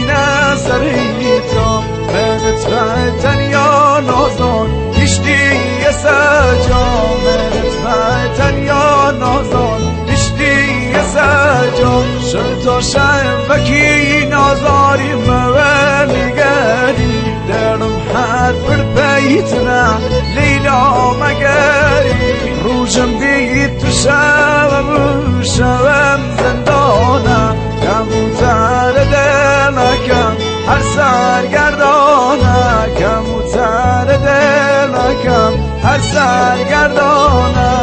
بی نظری تا منت تنیا نازان نشتی سجا منت تنیا نازان نشتی سجا شتا شنبکی نازاری مونگری درم حد بر بیتنا لیلا مگری روشم بیت تو شوم زندانا کموتر دلکم هر سرگردانه کموتر دلکم هر سرگردانه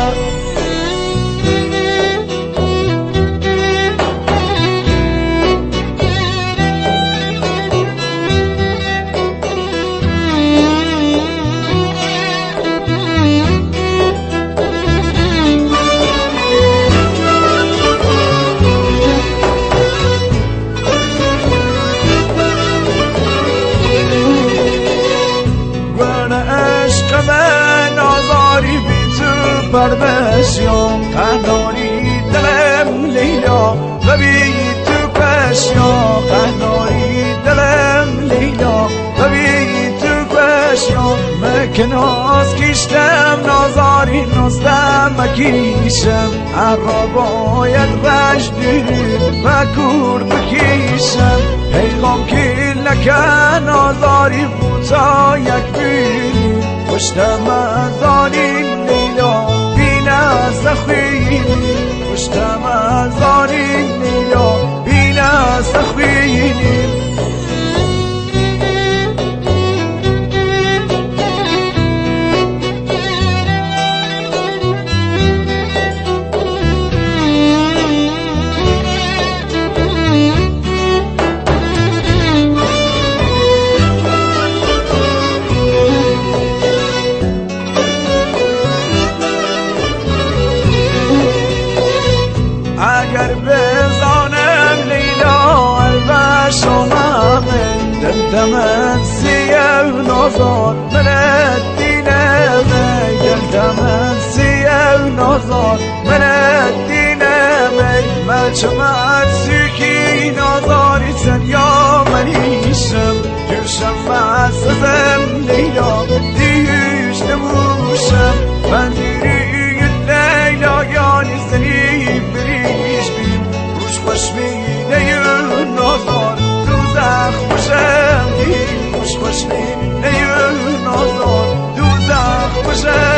پردشیام قهداری دلم لیلا و بی تو پشیام قهداری دلم لیلا و بی تو پشیام مکناز کشتم نازاری نستم مکیشم هر را باید رشد و کور بکیشم پیغام که لکن نازاری بوتا یک بیری پشتم ازانی لیلا سخوینی پشتم ازانی لیلا بینا سخوینی اگر بزانم لیلا البش آمدن دلتمن سیو نازار من دینمی دلتمن سیو نازار من دینمی ملچمت سیکی نازاری تنیا منیشم جوشم مزدم لیلا دیش نموشم من دیری لیلا یانی زنی بریش بیم روش خوشمینه نازار دوزخ خوشم دیم روش خوشمینه نازار دوزخ خوشم